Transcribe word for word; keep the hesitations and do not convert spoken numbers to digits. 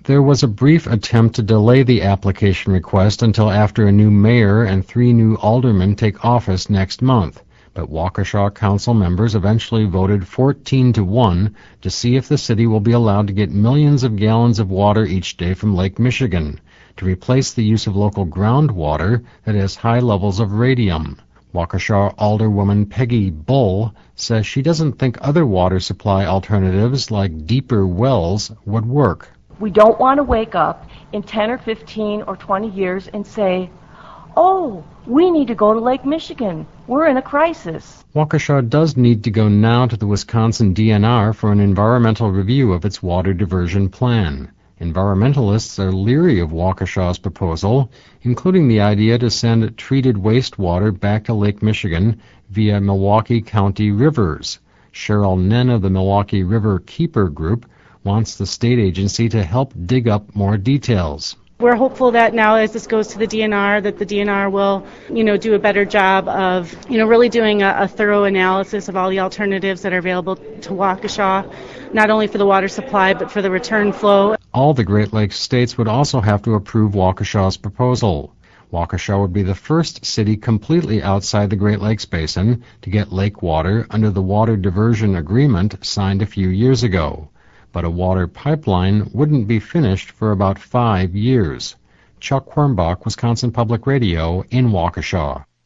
There was a brief attempt to delay the application request until after a new mayor and three new aldermen take office next month, but Waukesha council members eventually voted fourteen to one to see if the city will be allowed to get millions of gallons of water each day from Lake Michigan, to replace the use of local groundwater that has high levels of radium. Waukesha Alderwoman Peggy Bull says she doesn't think other water supply alternatives like deeper wells would work. We don't want to wake up in ten or fifteen or twenty years and say, oh, we need to go to Lake Michigan. We're in a crisis. Waukesha does need to go now to the Wisconsin D N R for an environmental review of its water diversion plan. Environmentalists are leery of Waukesha's proposal, including the idea to send treated wastewater back to Lake Michigan via Milwaukee County rivers. Cheryl Nen of the Milwaukee River Keeper Group wants the state agency to help dig up more details. We're hopeful that now as this goes to the D N R, that the D N R will, you know, do a better job of, you know, really doing a, a thorough analysis of all the alternatives that are available to Waukesha, not only for the water supply, but for the return flow. All the Great Lakes states would also have to approve Waukesha's proposal. Waukesha would be the first city completely outside the Great Lakes Basin to get lake water under the Water Diversion Agreement signed a few years ago. But a water pipeline wouldn't be finished for about five years. Chuck Quirmbach, Wisconsin Public Radio, in Waukesha.